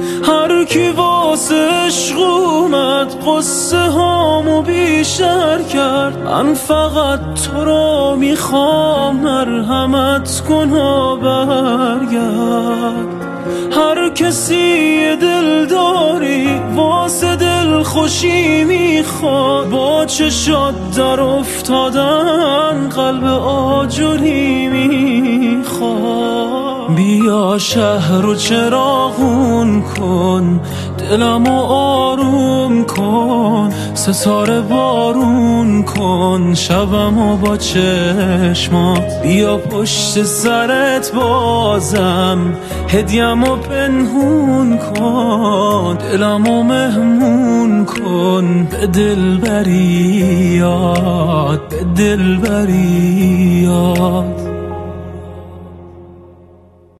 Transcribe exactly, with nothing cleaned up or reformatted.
هر کی واسه عشق اومد قصه هامو بیشتر کرد. من فقط تو رو میخوام، مرحمت کن و برگرد. هر کسی دل داری واسه دل خوشی میخواد، با چشات در افتادن قلب آجوری میخواد. بیا شهر رو چراغون کن، دلمو آروم کن، ستاره بارون کن شبمو با چشمات. بیا پشت سرت بازم هدیه‌مو پنهون کن، دلمو مهمون کن به دلبریات، به دلبریات.